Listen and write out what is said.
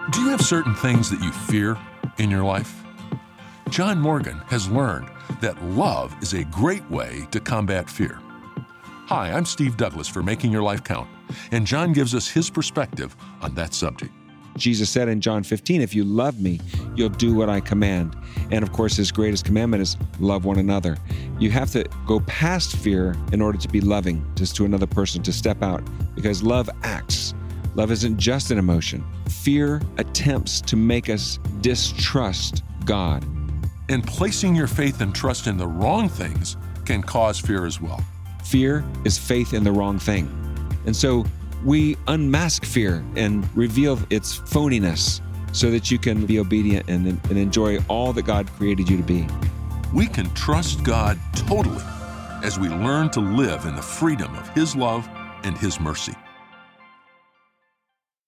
Do you have certain things that you fear in your life? John Morgan has learned that love is a great way to combat fear. Hi, I'm Steve Douglas for Making Your Life Count, and John gives us his perspective on that subject. Jesus said in John 15, if you love me, you'll do what I command. And of course, his greatest commandment is love one another. You have to go past fear in order to be loving just to another person, to step out, because love acts. Love isn't just an emotion. Fear attempts to make us distrust God. And placing your faith and trust in the wrong things can cause fear as well. Fear is faith in the wrong thing. And so we unmask fear and reveal its phoniness so that you can be obedient and enjoy all that God created you to be. We can trust God totally as we learn to live in the freedom of His love and His mercy.